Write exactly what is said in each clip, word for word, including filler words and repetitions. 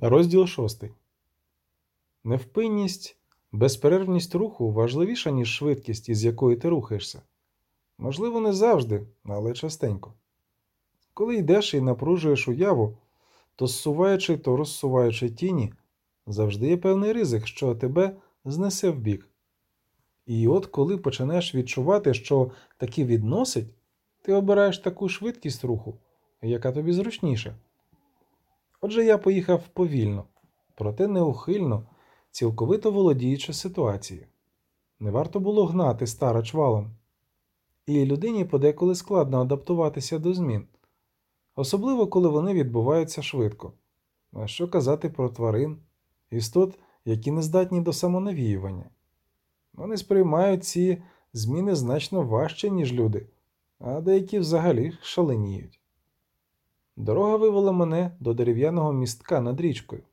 Розділ шостий. Невпинність, безперервність руху важливіша, ніж швидкість, із якою ти рухаєшся. Можливо, не завжди, але частенько. Коли йдеш і напружуєш уяву, то зсуваючи, то розсуваючи тіні, завжди є певний ризик, що тебе знесе вбік. І от коли починаєш відчувати, що таки відносить, ти обираєш таку швидкість руху, яка тобі зручніша. Отже, я поїхав повільно, проте неухильно, цілковито володіючи ситуацією. Не варто було гнати староч валом. І людині подеколи складно адаптуватися до змін, особливо коли вони відбуваються швидко. А що казати про тварин, істот, які не здатні до самонавіювання? Вони сприймають ці зміни значно важче, ніж люди, а деякі взагалі шаленіють. Дорога вивела мене до дерев'яного містка над річкою.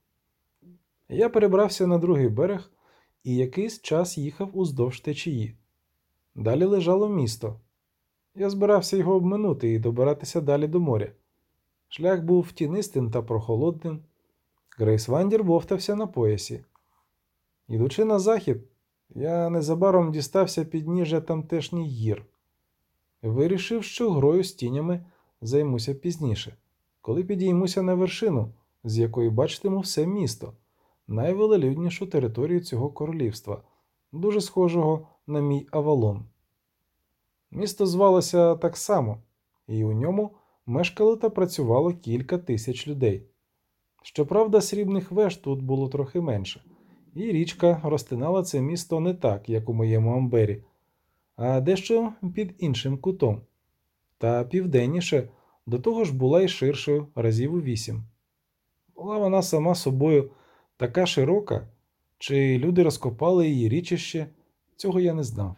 Я перебрався на другий берег і якийсь час їхав уздовж течії. Далі лежало місто. Я збирався його обминути і добиратися далі до моря. Шлях був тінистим та прохолодним. Грейсвандір вовтався на поясі. Ідучи на захід, я незабаром дістався підніжжя тамтешніх гір. Вирішив, що грою з тінями займуся пізніше, коли підіймуся на вершину, з якої бачитиму все місто, найвелелюднішу територію цього королівства, дуже схожого на мій Авалон. Місто звалося так само, і у ньому мешкало та працювало кілька тисяч людей. Щоправда, срібних веж тут було трохи менше, і річка розтинала це місто не так, як у моєму Амбері, а дещо під іншим кутом, та південніше, до того ж була й ширшою разів у вісім. Була вона сама собою така широка, чи люди розкопали її річище, цього я не знав.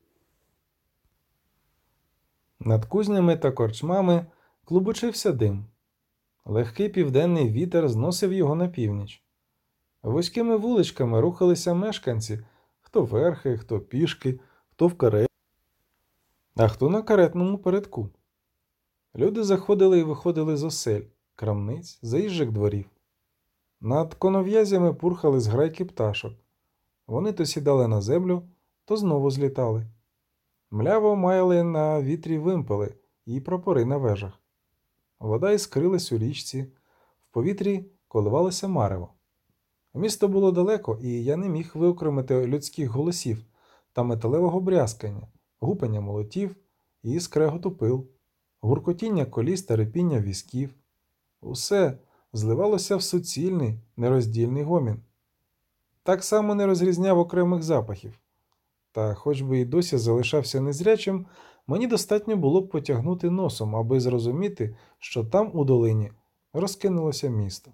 Над кузнями та корчмами клубочився дим. Легкий південний вітер зносив його на північ. Вузькими вуличками рухалися мешканці, хто верхи, хто пішки, хто в кареті, а хто на каретному передку. Люди заходили і виходили з осель, крамниць, заїжджих дворів. Над конов'язями пурхали зграйки пташок. Вони то сідали на землю, то знову злітали. Мляво маяли на вітрі вимпели і прапори на вежах. Вода іскрилась у річці, в повітрі коливалося марево. Місто було далеко, і я не міг виокремити людських голосів та металевого брязкання, гупання молотів і скреготу пил, гуркотіння коліс та репіння візків. Усе зливалося в суцільний, нероздільний гомін. Так само не розрізняв окремих запахів. Та хоч би і досі залишався незрячим, мені достатньо було б потягнути носом, аби зрозуміти, що там у долині розкинулося місто.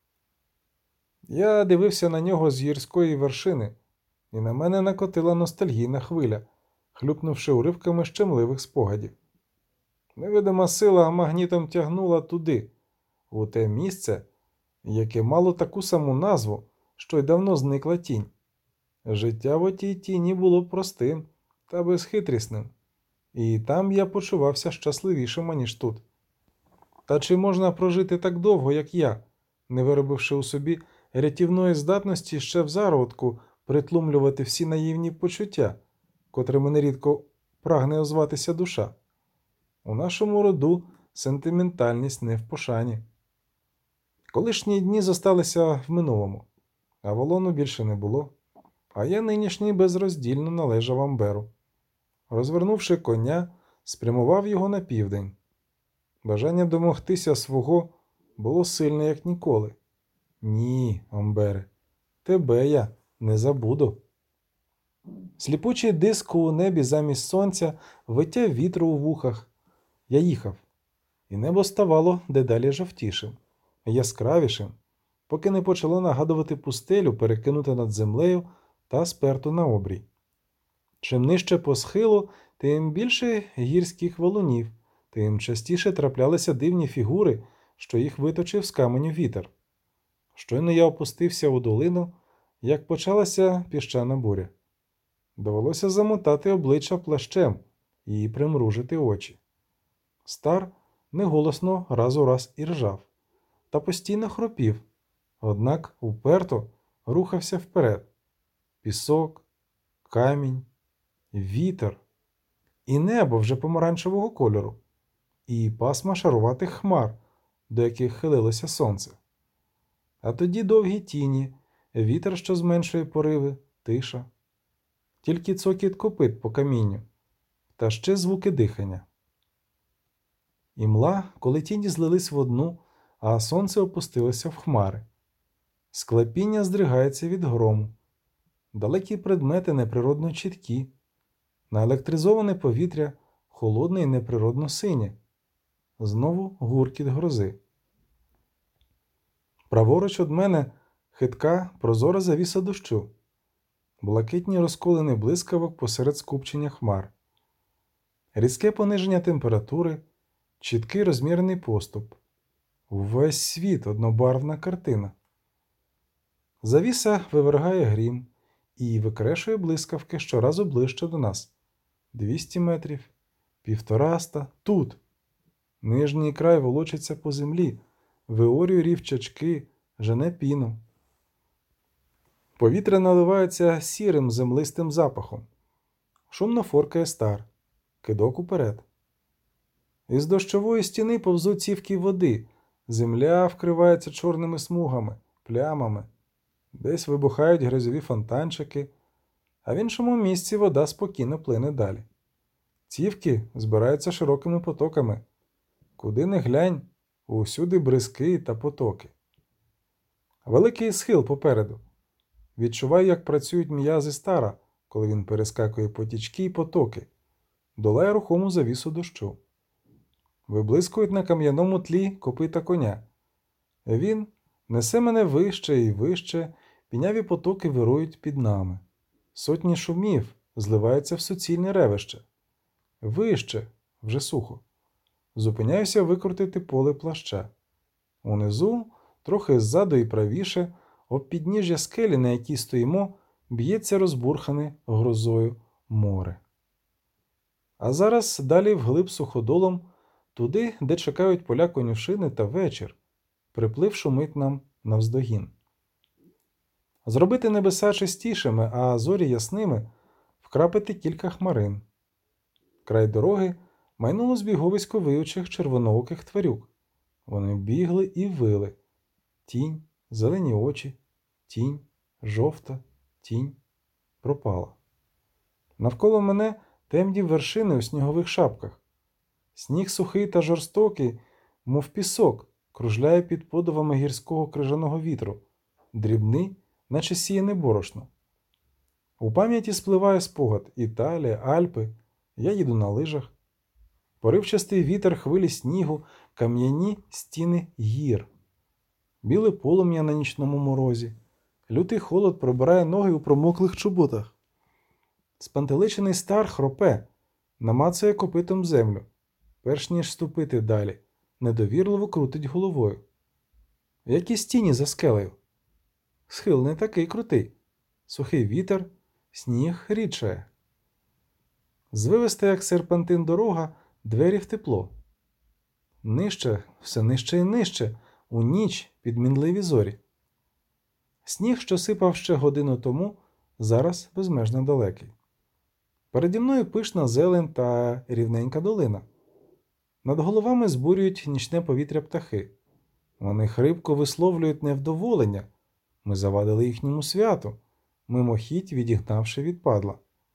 Я дивився на нього з гірської вершини, і на мене накотила ностальгійна хвиля, хлюпнувши уривками щемливих спогадів. Невидима сила магнітом тягнула туди, у те місце, яке мало таку саму назву, що й давно зникла тінь. Життя в отій тіні було простим та безхитрісним, і там я почувався щасливішим, аніж тут. Та чи можна прожити так довго, як я, не виробивши у собі рятівної здатності ще в зародку притлумлювати всі наївні почуття, котрими нерідко прагне озватися душа? У нашому роду сентиментальність не в пошані. Колишні дні зосталися в минулому, Авалону більше не було, а я нинішній безроздільно належав Амберу. Розвернувши коня, спрямував його на південь. Бажання домогтися свого було сильне, як ніколи. Ні, Амбере, тебе я не забуду. Сліпучий диск у небі замість сонця виття вітру у вухах. Я їхав, і небо ставало дедалі жовтішим, яскравішим, поки не почало нагадувати пустелю, перекинути над землею та сперту на обрій. Чим нижче по схилу, тим більше гірських валунів, тим частіше траплялися дивні фігури, що їх виточив з каменю вітер. Щойно я опустився у долину, як почалася піщана буря. Довелося замотати обличчя плащем і примружити очі. Стар неголосно раз у раз іржав та постійно хропів, однак уперто рухався вперед. Пісок, камінь, вітер і небо вже помаранчевого кольору, і пасма шаруватих хмар, до яких хилилося сонце. А тоді довгі тіні, вітер, що зменшує пориви, тиша. Тільки цокіт копит по камінню, та ще звуки дихання. І мла, коли тіні злились в одну, а сонце опустилося в хмари. Склепіння здригається від грому. Далекі предмети неприродно чіткі. Наелектризоване повітря холодне і неприродно синє. Знову гуркіт грози. Праворуч од мене хитка прозора завіса дощу. Блакитні розколини блискавок посеред скупчення хмар. Різке пониження температури, чіткий розмірений поступ. Увесь світ однобарвна картина. Завіса вивергає грім і викрешує блискавки щоразу ближче до нас. Двісті метрів, півтораста, тут. Нижній край волочиться по землі, виорює рівчачки, жене піну. Повітря наливається сірим землистим запахом. Шумно форкає стар. Кидок уперед. Із дощової стіни повзуть цівки води. Земля вкривається чорними смугами, плямами. Десь вибухають грязьові фонтанчики, а в іншому місці вода спокійно плине далі. Цівки збираються широкими потоками. Куди не глянь, усюди бризки та потоки. Великий схил попереду. Відчуваю, як працюють м'язи стара, коли він перескакує потічки й потоки. Долає рухому завісу дощу. Виблискують на кам'яному тлі копита коня. Він несе мене вище і вище, піняві потоки вирують під нами. Сотні шумів зливаються в суцільне ревище. Вище, вже сухо. Зупиняюся викрутити поле плаща. Унизу, трохи ззаду і правіше, об підніжжя скелі, на якій стоїмо, б'ється розбурхане грозою море. А зараз далі вглиб суходолом, туди, де чекають поля конюшини та вечір, приплив шумить нам навздогін. Зробити небеса чистішими, а зорі ясними, вкрапити кілька хмарин. Край дороги майнуло збіговисько виючих червонооких тварюк. Вони бігли і вили. Тінь, зелені очі, тінь, жовта, тінь. Пропала. Навколо мене темні вершини у снігових шапках. Сніг сухий та жорстокий, мов пісок, кружляє під подувами гірського крижаного вітру, дрібний, наче сіяне борошно. У пам'яті спливає спогад: Італія, Альпи, я їду на лижах. Поривчастий вітер, хвилі снігу, кам'яні стіни гір. Біле полум'я на нічному морозі. Лютий холод пробирає ноги у промоклих чоботах. Спантеличений стар хропе, намацує копитом землю. Перш ніж ступити далі, недовірливо крутить головою. Які стіні за скелею? Схил не такий крутий. Сухий вітер, сніг рідшає. Звивиста, як серпантин дорога, двері в тепло. Нижче, все нижче і нижче, у ніч під мінливі зорі. Сніг, що сипав ще годину тому, зараз безмежно далекий. Переді мною пишна зелень та рівненька долина. Над головами збурюють нічне повітря птахи. Вони хрипко висловлюють невдоволення. Ми завадили їхньому святу, мимохідь відігнавши від падла.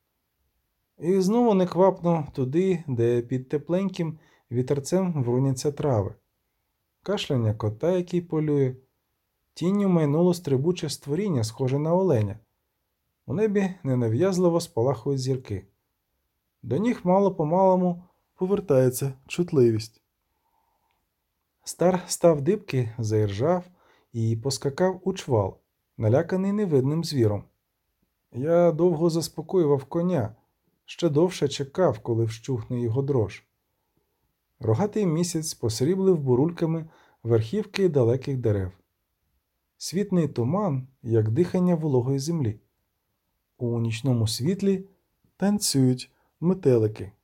І знову неквапно туди, де під тепленьким вітерцем вруняться трави. Кашляння кота, який полює. Тінню майнуло стрибуче створіння, схоже на оленя. У небі ненав'язливо спалахують зірки. До ніг мало-помалому повертається чутливість. Стар став дибки, заіржав і поскакав у чвал, наляканий невидним звіром. Я довго заспокоював коня, ще довше чекав, коли вщухне його дрож. Рогатий місяць посріблив бурульками верхівки далеких дерев. Світний туман, як дихання вологої землі. У нічному світлі танцюють метелики.